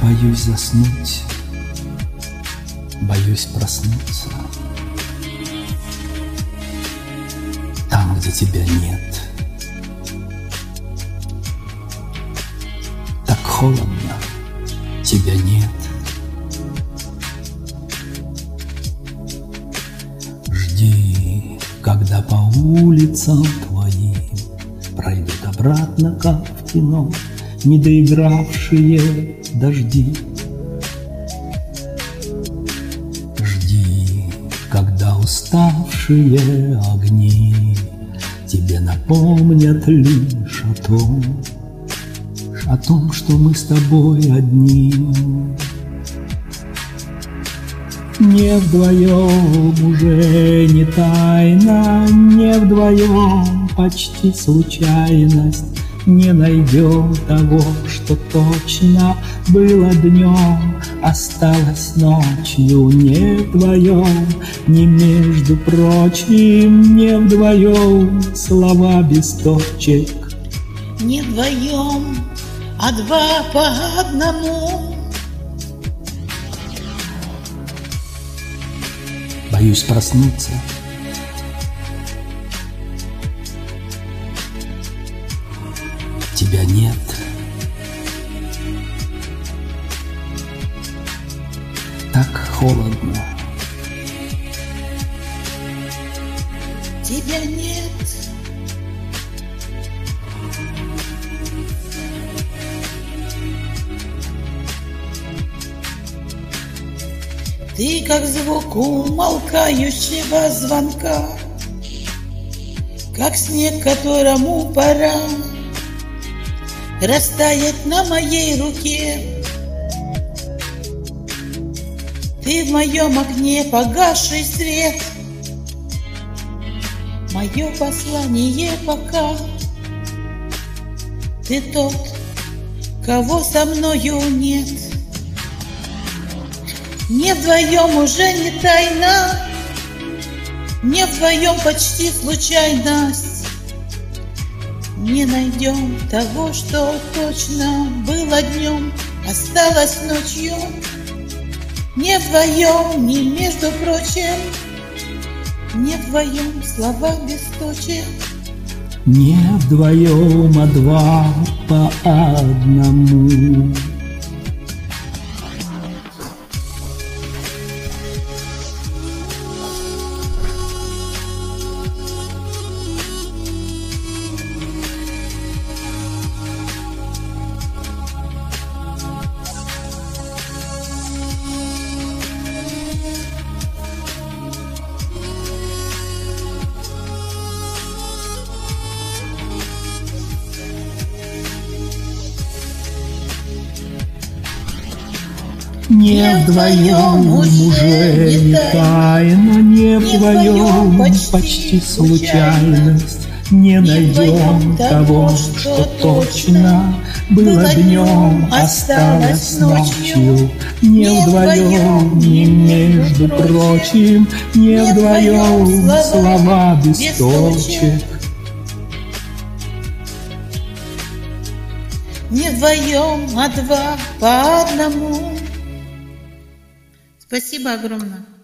Боюсь заснуть, боюсь проснуться там, где тебя нет. Так холодно, тебя нет. Жди, когда по улицам твоим пройдут обратно, как в кино, недоигравшие дожди. Жди, когда уставшие огни тебе напомнят лишь о том, что мы с тобой одни. Не вдвоем уже не тайна, не вдвоем почти случайность не найдет того, что точно было днем, осталось ночью. Не вдвоем, не между прочим, не вдвоем слова без точек. Не вдвоем, а два по одному. Боюсь проснуться. Тебя нет. Так холодно. Тебя нет. Ты как звук умолкающего звонка, как снег, которому пора растаять на моей руке. Ты в моем окне погасший свет, мое послание пока. Ты тот, кого со мною нет. Не вдвоем уже не тайна, не вдвоем почти случайность. Не найдем того, что точно было днем, осталось ночью. Не вдвоем, не между прочим, не вдвоем слова без точек. Не вдвоем, а два по одному. Не вдвоем уже не тайна, не вдвоем почти случайность. Не найдем того, что точно было днем, осталось ночью. Не вдвоем, не между прочим, не вдвоем слова без точек. Не вдвоем, а два по одному. Спасибо огромное.